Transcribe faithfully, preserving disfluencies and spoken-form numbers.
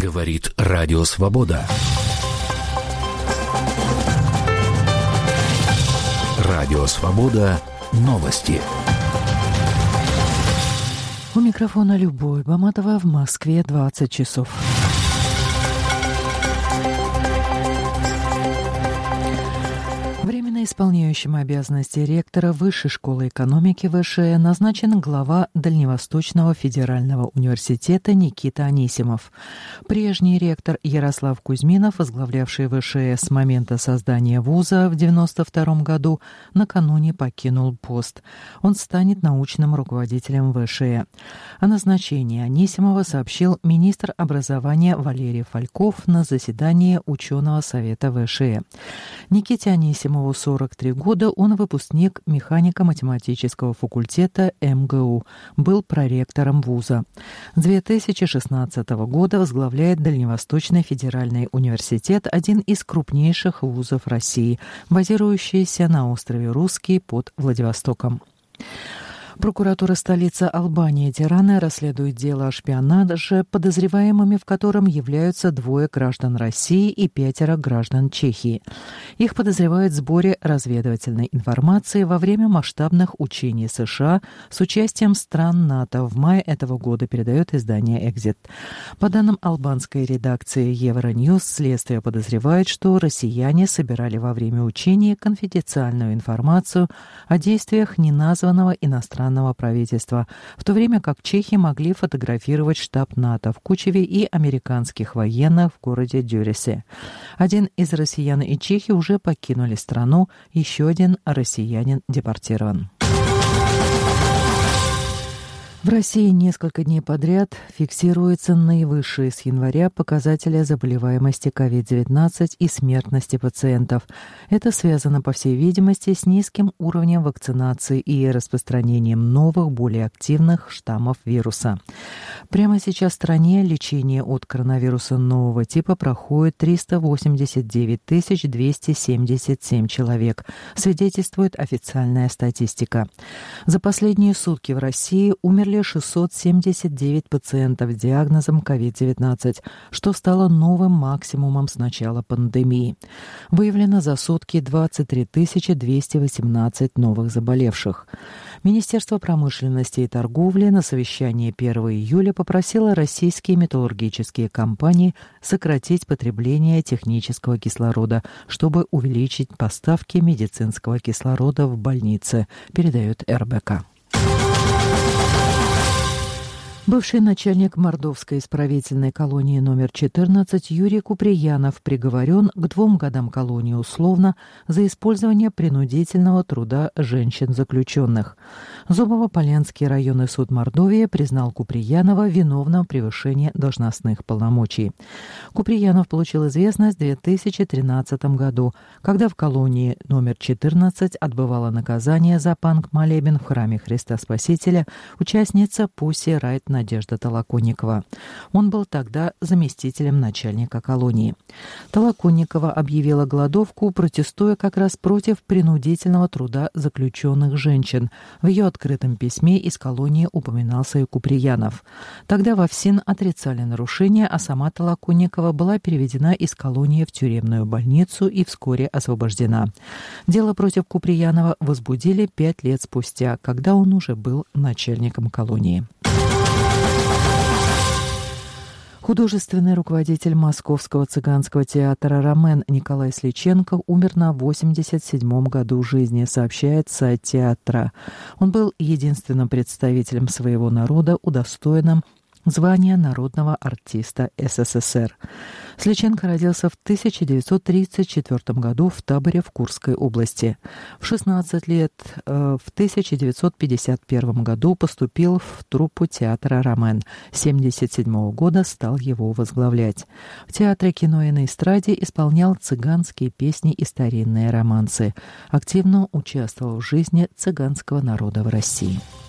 Говорит Радио Свобода. Радио Свобода. Новости. У микрофона Любовь Баматова, в Москве двадцать часов. Временно исполняющим обязанности ректора Высшей школы экономики ВШЭ назначен глава Дальневосточного федерального университета Никита Анисимов. Прежний ректор Ярослав Кузьминов, возглавлявший ВШЭ с момента создания вуза в девяносто втором году, накануне покинул пост. Он станет научным руководителем ВШЭ. О назначении Анисимова сообщил министр образования Валерий Фальков на заседании ученого совета ВШЭ. Никите Анисимову сорок три года, он выпускник механико-математического факультета эм гэ у, был проректором вуза. С две тысячи шестнадцатого года возглавляет Дальневосточный федеральный университет, один из крупнейших вузов России, базирующийся на острове Русский под Владивостоком. Прокуратура столицы Албании Тирана расследует дело о шпионаже, подозреваемыми в котором являются двое граждан России и пятеро граждан Чехии. Их подозревают в сборе разведывательной информации во время масштабных учений США с участием стран НАТО в мае этого года, передает издание «Экзит». По данным албанской редакции Евроньюз, следствие подозревает, что россияне собирали во время учений конфиденциальную информацию о действиях неназванного иностранного правительства, в то время как чехи могли фотографировать штаб НАТО в Кучеве и американских военных в городе Дюресе. Один из россиян и чехи уже покинули страну, еще один россиянин депортирован. В России несколько дней подряд фиксируются наивысшие с января показатели заболеваемости ковид девятнадцать и смертности пациентов. Это связано, по всей видимости, с низким уровнем вакцинации и распространением новых, более активных штаммов вируса. Прямо сейчас в стране лечение от коронавируса нового типа проходит триста восемьдесят девять тысяч двести семьдесят семь человек, свидетельствует официальная статистика. За последние сутки в России умерли шестьсот семьдесят девять пациентов с диагнозом ковид девятнадцать, что стало новым максимумом с начала пандемии. Выявлено за сутки двадцать три тысячи двести восемнадцать новых заболевших. Министерство промышленности и торговли на совещании первого июля попросило российские металлургические компании сократить потребление технического кислорода, чтобы увеличить поставки медицинского кислорода в больницы, передает эр бэ ка. Бывший начальник Мордовской исправительной колонии номер четырнадцать Юрий Куприянов приговорен к двум годам колонии условно за использование принудительного труда женщин-заключенных. Зубово-Полянский районный суд Мордовии признал Куприянова виновным в превышении должностных полномочий. Куприянов получил известность в две тысячи тринадцатом году, когда в колонии номер четырнадцать отбывала наказание за панк-молебен в храме Христа Спасителя участница Пусси Райт Надежда Толоконникова. Он был тогда заместителем начальника колонии. Толоконникова объявила голодовку, протестуя как раз против принудительного труда заключенных женщин. В ее открытом письме из колонии упоминался и Куприянов. Тогда во ФСИН отрицали нарушения, а сама Толоконникова была переведена из колонии в тюремную больницу и вскоре освобождена. Дело против Куприянова возбудили пять лет спустя, когда он уже был начальником колонии. Художественный руководитель Московского цыганского театра «Ромен» Николай Сличенко умер на восемьдесят седьмом году жизни, сообщает сайт театра. Он был единственным представителем своего народа, удостоенным звания народного артиста эс эс эс эр. Сличенко родился в тысяча девятьсот тридцать четвёртом году в Таборе в Курской области. В шестнадцать лет э, в тысяча девятьсот пятьдесят первом году поступил в труппу театра «Ромен». С семьдесят седьмого года стал его возглавлять. В театре, кино и на эстраде исполнял цыганские песни и старинные романсы. Активно участвовал в жизни цыганского народа в России.